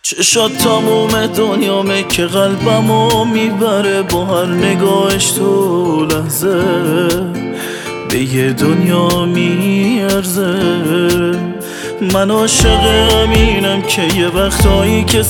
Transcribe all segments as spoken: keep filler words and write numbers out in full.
چشات تموم دنیامه که قلبمو میبره با هر نگاهش تو لحظه به یه دنیا میارزه. من عاشق امینم که یه وقتایی که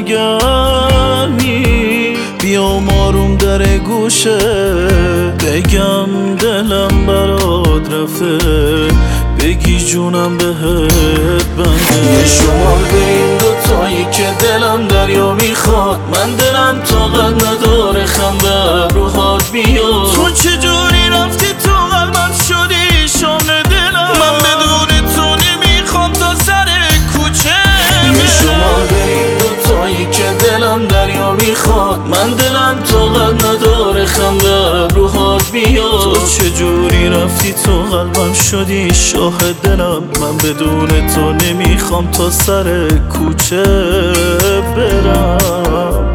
سرگرمی بیام آروم در گوشه بگم دلم برات رفته، بگی جونم بهت بنده. شمار به این دوتایی که دلم دریا میخواد، من دلم طاقت نداره خم به ابروهات بیاد. تو چجوری رفتی تو قلبم شدی شام دلم، من بدون تو نمیخوام تا سر کوچه برم. شمار به این دوتایی که دلم دریا میخواد، من دلم طاقت نداره خم به ابروهات بیاد. تو چجوری رفتی تو قلبم شدی شاه دلم، من بدون تو نمیخوام تا سر کوچه برم.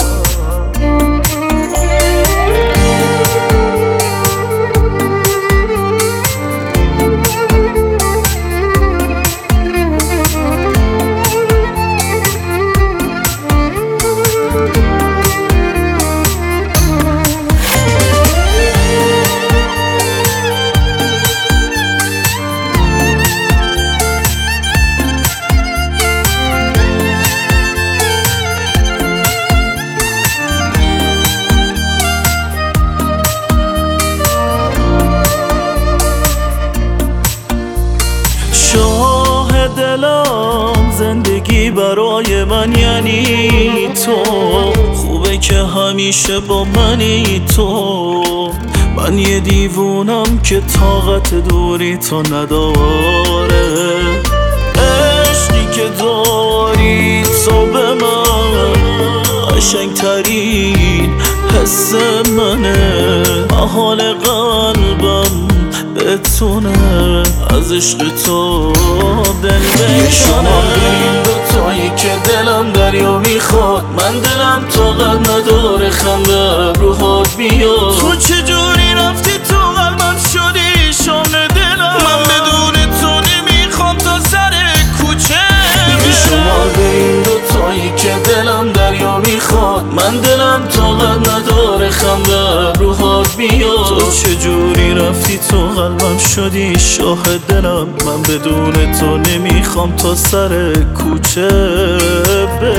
شاه دلم زندگی برای من یعنی تو، خوبه که همیشه با منی تو. من یه دیوونم که طاقت دوری تو نداره، عشقی که داری تو به من قشنگترین حس منه. حال قلبم بتونه از عشق تو دل بکنه. این دوتایی که دلم دریا میخواد، من دلم طاقت نداره خم به ابروهات بیاد. تو چجوری رفتی تو قلبم شدی شام دلم، من بدون تو نمیخوام تا سر کوچه برم. شمار به این دوتایی که دلم دریا میخواد، من دلم طاقت نداره خم به ابروهات بیاد. تو چجوری رفتی تو قلبم شدی شاه دلم، من بدون تو نمیخوام تا سر کوچه برم.